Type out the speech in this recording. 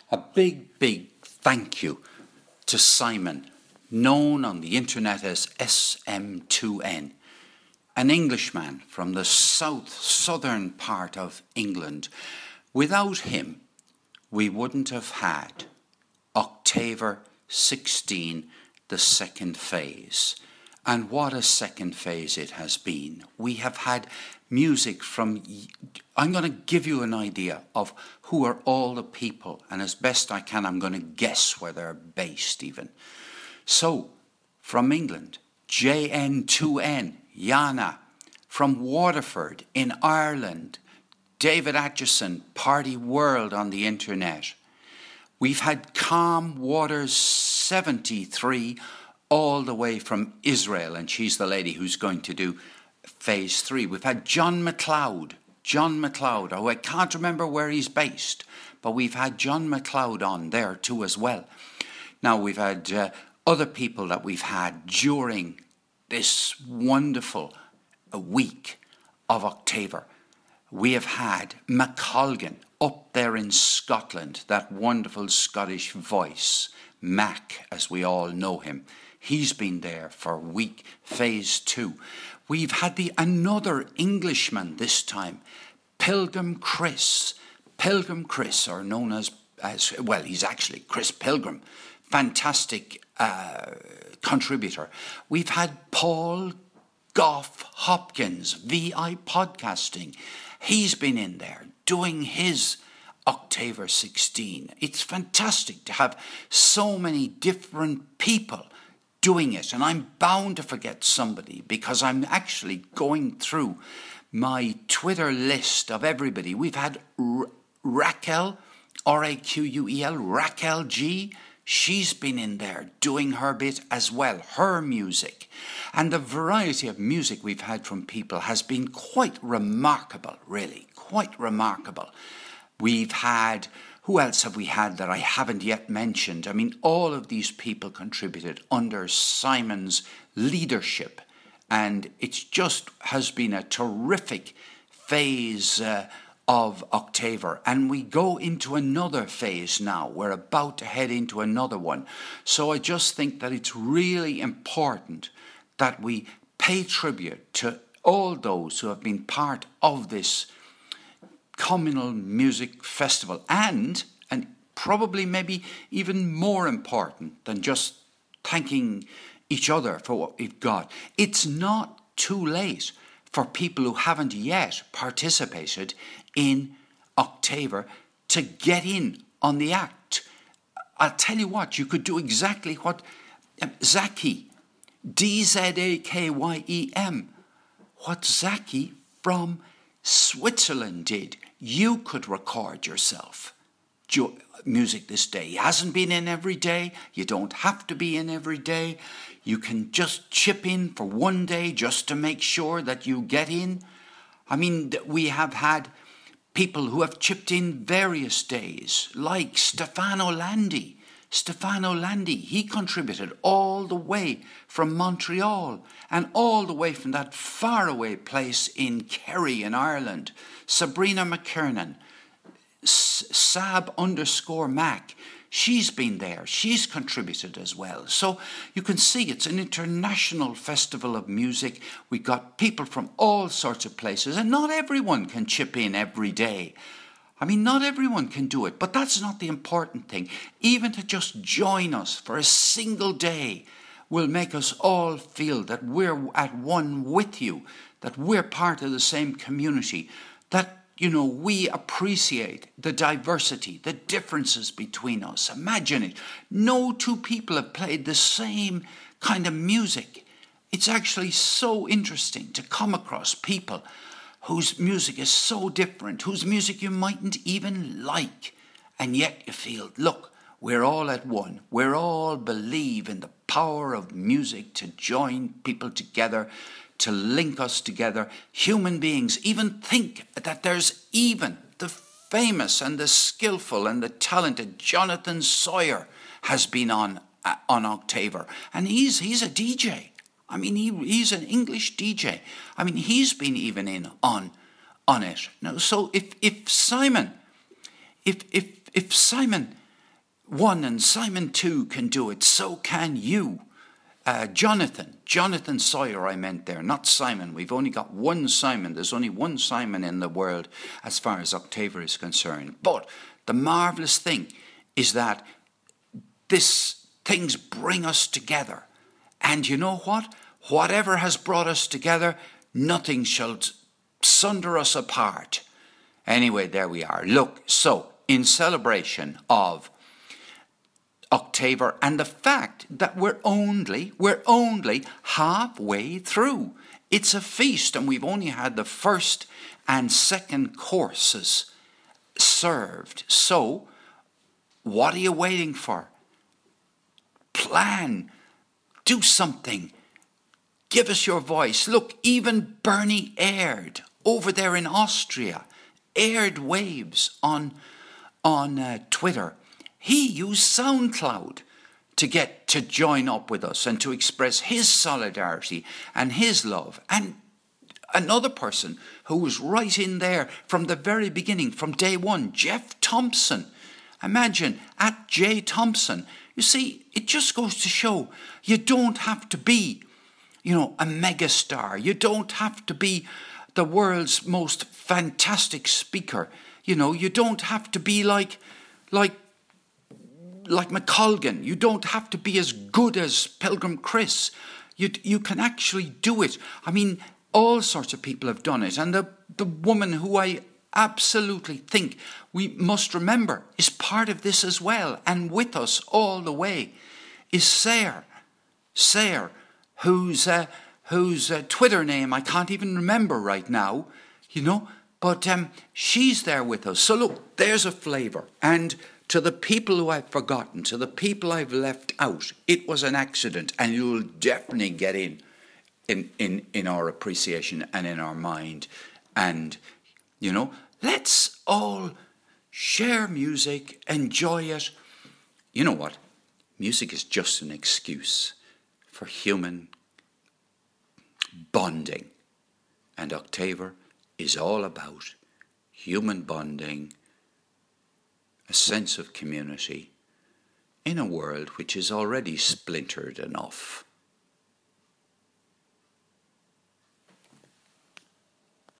A big, big thank you to Simon, known on the internet as SM2N, an Englishman from the southern part of England. Without him, we wouldn't have had Octaver 16, the second phase. And what a second phase it has been. We have had music from, I'm going to give you an idea of who are all the people, and as best I can, I'm going to guess where they're based even. So, from England, JN2N, Yana. From Waterford in Ireland, David Atchison, Party World on the internet. We've had Calm Waters 73 all the way from Israel, and she's the lady who's going to do phase 3. We've had John McLeod, oh, I can't remember where he's based, but we've had John McLeod on there too as well. Now we've had other people that we've had during this wonderful week of Octaver. We have had McColgan up there in Scotland, that wonderful Scottish voice, Mac, as we all know him. He's been there for week phase 2. We've had another Englishman this time, Pilgrim Chris, or known as well, he's actually Chris Pilgrim, fantastic contributor. We've had Paul Gough Hopkins, VI Podcasting. He's been in there doing his Octaver 16. It's fantastic to have so many different people doing it, and I'm bound to forget somebody because I'm actually going through my Twitter list of everybody. We've had Raquel, Raquel, Raquel G. She's been in there doing her bit as well, her music. And the variety of music we've had from people has been quite remarkable, really, quite remarkable. We've had, who else have we had that I haven't yet mentioned? I mean, all of these people contributed under Simon's leadership. And it just has been a terrific phase of Octaver, and we go into another phase now. We're about to head into another one. So I just think that it's really important that we pay tribute to all those who have been part of this communal music festival, and probably maybe even more important than just thanking each other for what we've got. It's not too late for people who haven't yet participated in Octaver to get in on the act. I'll tell you what, you could do exactly what Zaki, DZAKYEM, what Zaki from Switzerland did. You could record yourself music this day. He hasn't been in every day. You don't have to be in every day. You can just chip in for one day just to make sure that you get in. I mean, we have had people who have chipped in various days, like Stefano Landi. He contributed all the way from Montreal and all the way from that faraway place in Kerry in Ireland. Sabrina McKernan, Sab_Mac, she's been there. She's contributed as well. So you can see it's an international festival of music. We got people from all sorts of places, and not everyone can chip in every day. I mean, not everyone can do it, but that's not the important thing. Even to just join us for a single day will make us all feel that we're at one with you, that we're part of the same community, that we appreciate the diversity, the differences between us. Imagine it. No two people have played the same kind of music. It's actually so interesting to come across people whose music is so different, whose music you mightn't even like. And yet you feel, look, we're all at one. We all believe in the power of music to join people together, to link us together. Human beings even think that there's even the famous and the skillful and the talented Jonathan Sawyer has been on Octaver, and he's a DJ. I mean, he's an English DJ. I mean, he's been even in on it. Now, so if Simon 1 and Simon 2 can do it, so can you. Jonathan Sawyer, I meant there, not Simon. We've only got one Simon. There's only one Simon in the world as far as Octaver is concerned. But the marvellous thing is that things bring us together. And you know what? Whatever has brought us together, nothing shall sunder us apart. Anyway, there we are. Look, so in celebration of Octaver and the fact that we're only halfway through. It's a feast, and we've only had the first and second courses served. So, what are you waiting for? Plan. Do something. Give us your voice. Look, even Bernie Aird over there in Austria, Aird Waves on Twitter. He used SoundCloud to join up with us and to express his solidarity and his love. And another person who was right in there from the very beginning, from day one, Jeff Thompson. Imagine, at J Thompson. You see, it just goes to show you don't have to be, a megastar. You don't have to be the world's most fantastic speaker. You don't have to be like McColgan. You don't have to be as good as Pilgrim Chris. You can actually do it. I mean, all sorts of people have done it. And the woman who I absolutely think we must remember is part of this as well, and with us all the way, is Sayer. Sayer, whose Twitter name I can't even remember right now, but she's there with us. So look, there's a flavour. And to the people who I've forgotten, to the people I've left out, it was an accident, and you'll definitely get in our appreciation and in our mind. And, let's all share music, enjoy it. You know what? Music is just an excuse for human bonding. And Octaver is all about human bonding, a sense of community in a world which is already splintered enough.